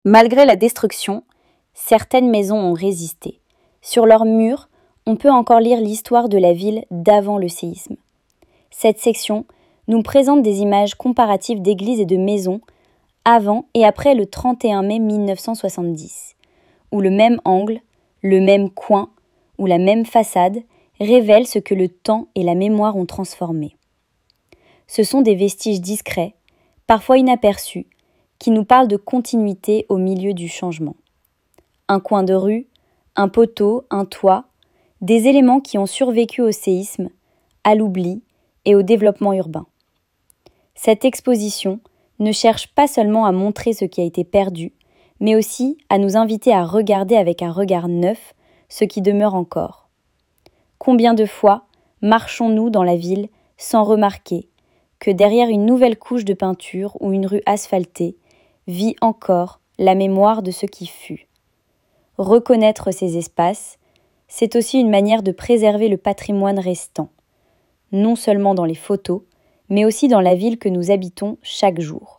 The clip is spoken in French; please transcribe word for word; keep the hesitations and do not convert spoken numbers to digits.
Malgré la destruction, certaines maisons ont résisté. Sur leurs murs, on peut encore lire l'histoire de la ville d'avant le séisme. Cette section nous présente des images comparatives d'églises et de maisons avant et après le trente et un mai mille neuf cent soixante-dix, où le même angle, le même coin ou la même façade révèlent ce que le temps et la mémoire ont transformé. Ce sont des vestiges discrets, parfois inaperçus, qui nous parlent de continuité au milieu du changement. Un coin de rue, un poteau, un toit, des éléments qui ont survécu au séisme, à l'oubli et au développement urbain. Cette exposition ne cherche pas seulement à montrer ce qui a été perdu, mais aussi à nous inviter à regarder avec un regard neuf ce qui demeure encore. Combien de fois marchons-nous dans la ville sans remarquer que derrière une nouvelle couche de peinture ou une rue asphaltée vit encore la mémoire de ce qui fut. Reconnaître ces espaces, c'est aussi une manière de préserver le patrimoine restant, non seulement dans les photos, mais aussi dans la ville que nous habitons chaque jour.